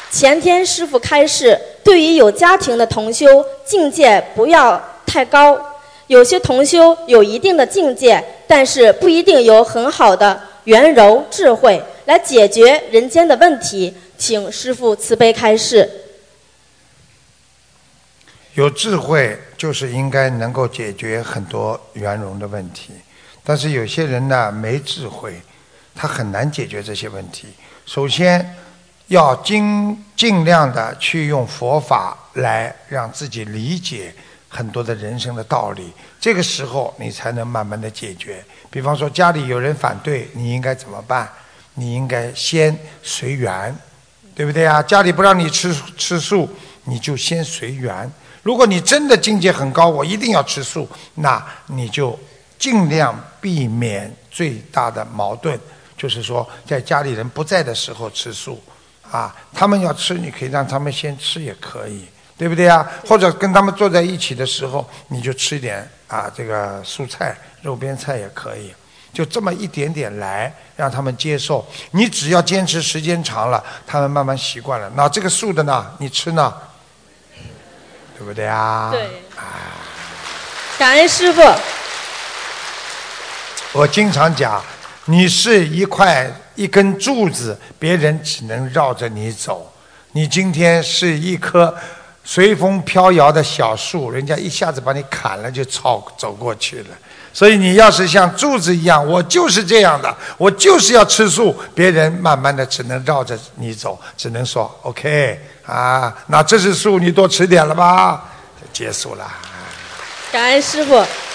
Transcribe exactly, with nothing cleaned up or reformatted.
前天师父开示，对于有家庭的同修，境界不要太高。有些同修有一定的境界，但是不一定有很好的圆柔智慧来解决人间的问题，请师父慈悲开示。 有智慧就是应该能够解决很多圆融的问题，但是有些人呢没智慧，他很难解决这些问题。首先要尽尽量的去用佛法来让自己理解很多的人生的道理，这个时候你才能慢慢的解决。比方说家里有人反对，你应该怎么办？你应该先随缘，对不对啊？家里不让你吃吃素，你就先随缘。如果你真的境界很高，我一定要吃素，那你就尽量避免最大的矛盾，就是说在家里人不在的时候吃素啊，他们要吃你可以让他们先吃也可以，对不对啊？或者跟他们坐在一起的时候你就吃一点啊这个蔬菜肉边菜也可以，就这么一点点来让他们接受。你只要坚持时间长了，他们慢慢习惯了。那这个素的呢你吃呢，对不对啊？ 对。感恩师父。 我经常讲，你是一块一根柱子，别人只能绕着你走。你今天是一棵随风飘摇的小树，人家一下子把你砍了就超走过去了。所以你要是像柱子一样，我就是这样的，我就是要吃素，别人慢慢的只能绕着你走，只能说 OK 啊，那这是素，你多吃点了吧，就结束了。 感恩师父。